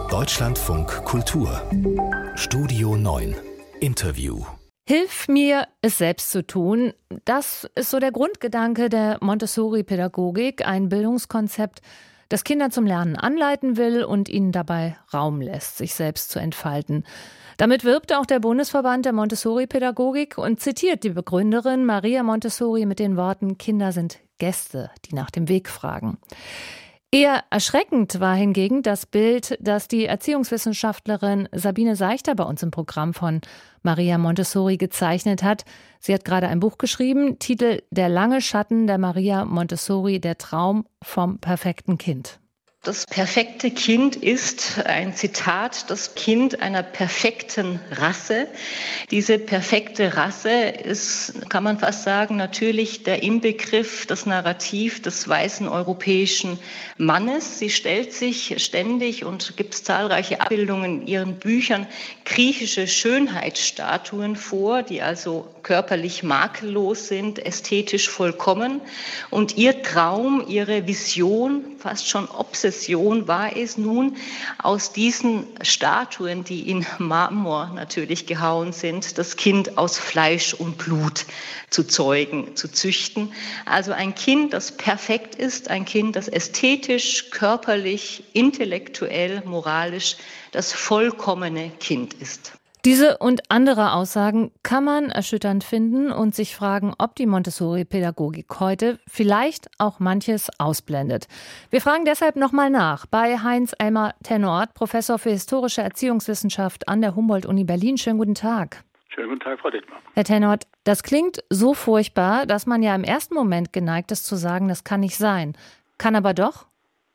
Deutschlandfunk Kultur Studio 9 Interview. Hilf mir, es selbst zu tun. Das ist so der Grundgedanke der Montessori-Pädagogik, ein Bildungskonzept, das Kinder zum Lernen anleiten will und ihnen dabei Raum lässt, sich selbst zu entfalten. Damit wirbt auch der Bundesverband der Montessori-Pädagogik und zitiert die Begründerin Maria Montessori mit den Worten: Kinder sind Gäste, die nach dem Weg fragen. Eher erschreckend war hingegen das Bild, das die Erziehungswissenschaftlerin Sabine Seichter bei uns im Programm von Maria Montessori gezeichnet hat. Sie hat gerade ein Buch geschrieben, Titel Der lange Schatten der Maria Montessori, der Traum vom perfekten Kind. Das perfekte Kind ist ein Zitat, das Kind einer perfekten Rasse. Diese perfekte Rasse ist, kann man fast sagen, natürlich der Inbegriff, das Narrativ des weißen europäischen Mannes. Sie stellt sich ständig und gibt zahlreiche Abbildungen in ihren Büchern griechische Schönheitsstatuen vor, die also körperlich makellos sind, ästhetisch vollkommen. Und ihr Traum, ihre Vision, fast schon Obsession war es nun, aus diesen Statuen, die in Marmor natürlich gehauen sind, das Kind aus Fleisch und Blut zu zeugen, zu züchten. Also ein Kind, das perfekt ist, ein Kind, das ästhetisch, körperlich, intellektuell, moralisch das vollkommene Kind ist. Diese und andere Aussagen kann man erschütternd finden und sich fragen, ob die Montessori-Pädagogik heute vielleicht auch manches ausblendet. Wir fragen deshalb nochmal nach bei Heinz-Elmar Tennort, Professor für historische Erziehungswissenschaft an der Humboldt-Uni Berlin. Schönen guten Tag. Schönen guten Tag, Frau Dittmar. Herr Tennort, das klingt so furchtbar, dass man ja im ersten Moment geneigt ist zu sagen, das kann nicht sein. Kann aber doch?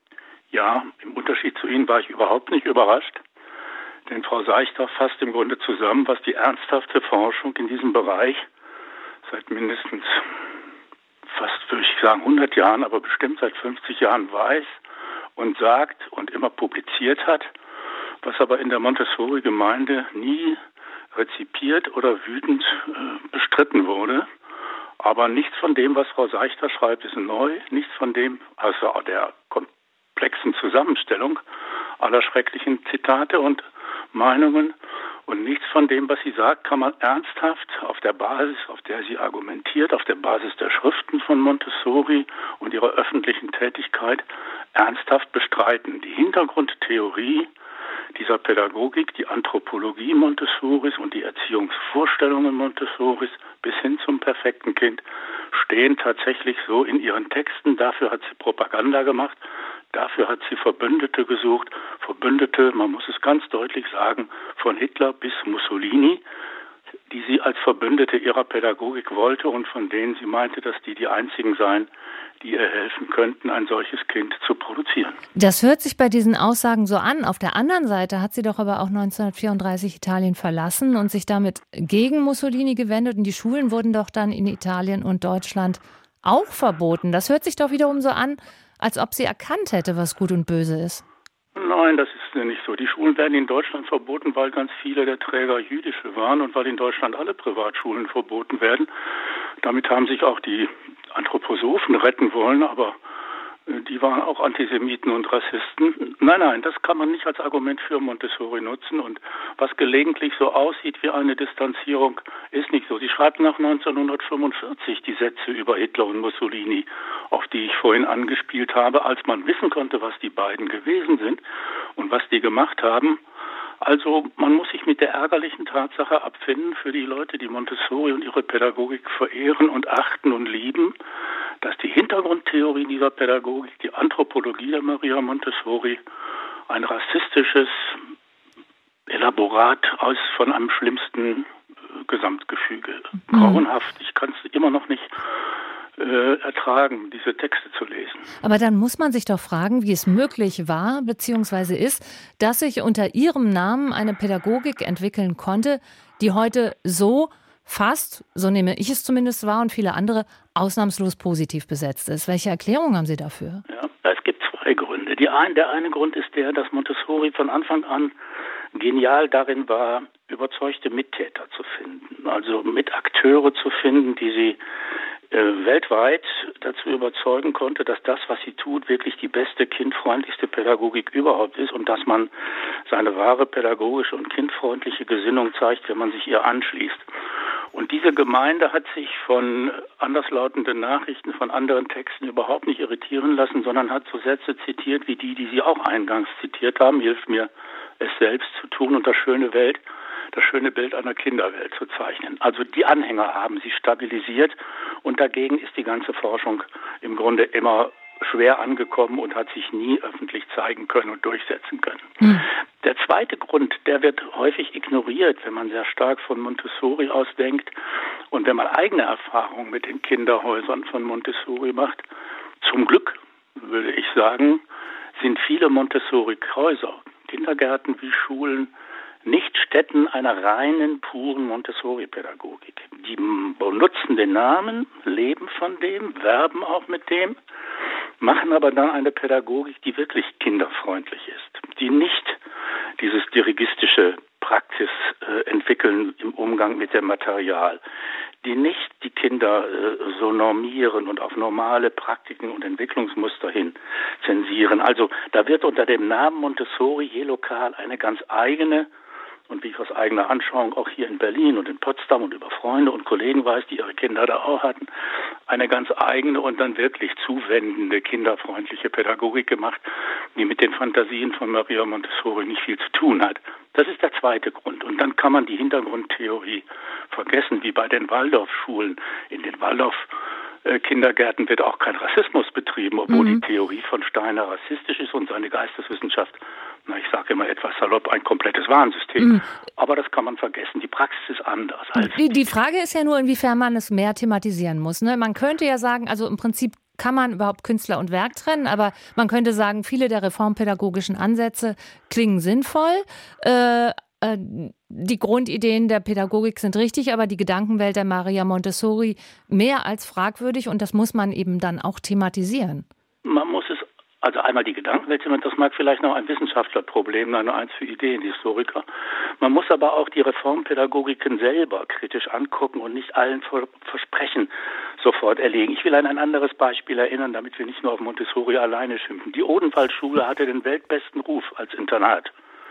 Ja, im Unterschied zu Ihnen war ich überhaupt nicht überrascht. Denn Frau Seichter fasst im Grunde zusammen, was die ernsthafte Forschung in diesem Bereich seit mindestens fast, würde ich sagen, 100 Jahren, aber bestimmt seit 50 Jahren weiß und sagt und immer publiziert hat, was aber in der Montessori-Gemeinde nie rezipiert oder wütend bestritten wurde. Aber nichts von dem, was Frau Seichter schreibt, ist neu. Nichts von dem, außer der komplexen Zusammenstellung aller schrecklichen Zitate und Meinungen, und nichts von dem, was sie sagt, kann man ernsthaft auf der Basis, auf der sie argumentiert, auf der Basis der Schriften von Montessori und ihrer öffentlichen Tätigkeit ernsthaft bestreiten. Die Hintergrundtheorie dieser Pädagogik, die Anthropologie Montessoris und die Erziehungsvorstellungen Montessoris bis hin zum perfekten Kind stehen tatsächlich so in ihren Texten. Dafür hat sie Propaganda gemacht. Dafür hat sie Verbündete gesucht, Verbündete, man muss es ganz deutlich sagen, von Hitler bis Mussolini, die sie als Verbündete ihrer Pädagogik wollte und von denen sie meinte, dass die einzigen seien, die ihr helfen könnten, ein solches Kind zu produzieren. Das hört sich bei diesen Aussagen so an. Auf der anderen Seite hat sie doch aber auch 1934 Italien verlassen und sich damit gegen Mussolini gewendet. Und die Schulen wurden doch dann in Italien und Deutschland auch verboten. Das hört sich doch wiederum so an, als ob sie erkannt hätte, was gut und böse ist. Nein, das ist nicht so. Die Schulen werden in Deutschland verboten, weil ganz viele der Träger jüdische waren und weil in Deutschland alle Privatschulen verboten werden. Damit haben sich auch die Anthroposophen retten wollen, aber die waren auch Antisemiten und Rassisten. Nein, das kann man nicht als Argument für Montessori nutzen. Und was gelegentlich so aussieht wie eine Distanzierung, ist nicht so. Sie schreibt nach 1945 die Sätze über Hitler und Mussolini, auf die ich vorhin angespielt habe, als man wissen konnte, was die beiden gewesen sind und was die gemacht haben. Also man muss sich mit der ärgerlichen Tatsache abfinden für die Leute, die Montessori und ihre Pädagogik verehren und achten und lieben, dass die Hintergrundtheorie dieser Pädagogik, die Anthropologie der Maria Montessori, ein rassistisches Elaborat von einem schlimmsten Gesamtgefüge. Grauenhaft. Ich kann es immer noch nicht ertragen, diese Texte zu lesen. Aber dann muss man sich doch fragen, wie es möglich war bzw. ist, dass sich unter ihrem Namen eine Pädagogik entwickeln konnte, die heute so fast, so nehme ich es zumindest wahr und viele andere, ausnahmslos positiv besetzt ist. Welche Erklärung haben Sie dafür? Ja, es gibt zwei Gründe. Der eine Grund ist der, dass Montessori von Anfang an genial darin war, überzeugte Mittäter zu finden, also Mitakteure zu finden, die sie weltweit dazu überzeugen konnte, dass das, was sie tut, wirklich die beste, kindfreundlichste Pädagogik überhaupt ist und dass man seine wahre pädagogische und kindfreundliche Gesinnung zeigt, wenn man sich ihr anschließt. Und diese Gemeinde hat sich von anderslautenden Nachrichten, von anderen Texten überhaupt nicht irritieren lassen, sondern hat so Sätze zitiert wie die Sie auch eingangs zitiert haben. Hilft mir, es selbst zu tun und das schöne Bild einer Kinderwelt zu zeichnen. Also die Anhänger haben sie stabilisiert und dagegen ist die ganze Forschung im Grunde immer schwer angekommen und hat sich nie öffentlich zeigen können und durchsetzen können. Der zweite Grund, der wird häufig ignoriert, wenn man sehr stark von Montessori ausdenkt und wenn man eigene Erfahrungen mit den Kinderhäusern von Montessori macht. Zum Glück, würde ich sagen, sind viele Montessori-Häuser, Kindergärten wie Schulen, nicht Stätten einer reinen, puren Montessori-Pädagogik. Die benutzen den Namen, leben von dem, werben auch mit dem, machen aber dann eine Pädagogik, die wirklich kinderfreundlich ist, die nicht dieses dirigistische Praxis entwickeln im Umgang mit dem Material, die nicht die Kinder so normieren und auf normale Praktiken und Entwicklungsmuster hin zensieren. Also da wird unter dem Namen Montessori je lokal eine ganz eigene, und wie ich aus eigener Anschauung auch hier in Berlin und in Potsdam und über Freunde und Kollegen weiß, die ihre Kinder da auch hatten, eine ganz eigene und dann wirklich zuwendende, kinderfreundliche Pädagogik gemacht, die mit den Fantasien von Maria Montessori nicht viel zu tun hat. Das ist der zweite Grund. Und dann kann man die Hintergrundtheorie vergessen, wie bei den Waldorfschulen. In den Waldorf-Kindergärten wird auch kein Rassismus betrieben, obwohl die Theorie von Steiner rassistisch ist und seine Geisteswissenschaft, ich sage immer etwas salopp, ein komplettes Warnsystem. Aber das kann man vergessen. Die Praxis ist anders. Die Frage ist ja nur, inwiefern man es mehr thematisieren muss. Ne? Man könnte ja sagen, also im Prinzip kann man überhaupt Künstler und Werk trennen, aber man könnte sagen, viele der reformpädagogischen Ansätze klingen sinnvoll. Die Grundideen der Pädagogik sind richtig, aber die Gedankenwelt der Maria Montessori mehr als fragwürdig und das muss man eben dann auch thematisieren. Man muss es, also einmal die Gedankenwelt, das mag vielleicht noch ein Wissenschaftlerproblem, nur eins für Ideenhistoriker. Man muss aber auch die Reformpädagogiken selber kritisch angucken und nicht allen Versprechen sofort erlegen. Ich will an ein anderes Beispiel erinnern, damit wir nicht nur auf Montessori alleine schimpfen. Die Odenwaldschule hatte den weltbesten Ruf als Internat,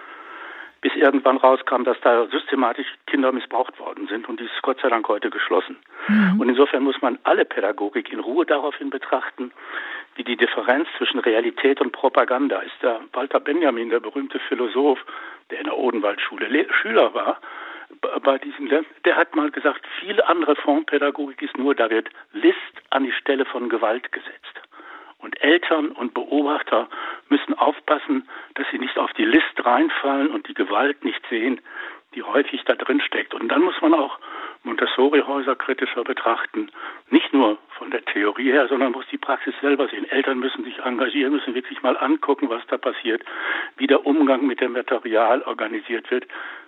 bis irgendwann rauskam, dass da systematisch Kinder missbraucht worden sind und die ist Gott sei Dank heute geschlossen. Und insofern muss man alle Pädagogik in Ruhe daraufhin betrachten, wie die Differenz zwischen Realität und Propaganda ist. Der Walter Benjamin, der berühmte Philosoph, der in der Odenwaldschule Schüler war, bei diesen der hat mal gesagt, viel andere Reformpädagogik ist nur, da wird List an die Stelle von Gewalt gesetzt. Und Eltern und Beobachter müssen aufpassen, dass sie nicht auf die List reinfallen und die Gewalt nicht sehen, die häufig da drin steckt. Und dann muss man auch Montessori-Häuser kritischer betrachten. Nicht nur von der Theorie her, sondern muss die Praxis selber sehen. Eltern müssen sich engagieren, müssen wirklich mal angucken, was da passiert, wie der Umgang mit dem Material organisiert wird.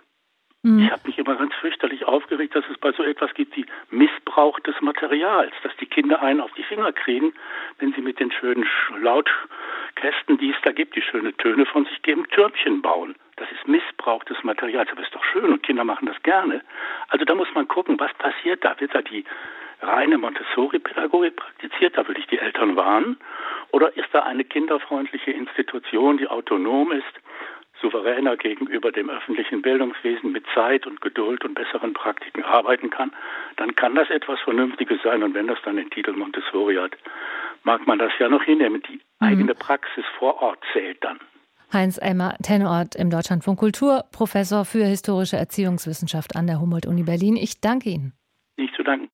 Ich habe mich immer ganz fürchterlich aufgeregt, dass es bei so etwas gibt wie Missbrauch des Materials, dass die Kinder einen auf die Finger kriegen, wenn sie mit den schönen Lautkästen, die es da gibt, die schöne Töne von sich geben, Türmchen bauen. Das ist Missbrauch des Materials, aber ist doch schön und Kinder machen das gerne. Also da muss man gucken, was passiert da. Wird da die reine Montessori-Pädagogik praktiziert, da würde ich die Eltern warnen, oder ist da eine kinderfreundliche Institution, die autonom ist, souveräner gegenüber dem öffentlichen Bildungswesen mit Zeit und Geduld und besseren Praktiken arbeiten kann, dann kann das etwas Vernünftiges sein. Und wenn das dann den Titel Montessori hat, mag man das ja noch hinnehmen. Die eigene Praxis vor Ort zählt dann. Heinz-Elmar Tennoort im Deutschlandfunk Kultur, Professor für historische Erziehungswissenschaft an der Humboldt-Uni Berlin. Ich danke Ihnen. Nicht zu danken.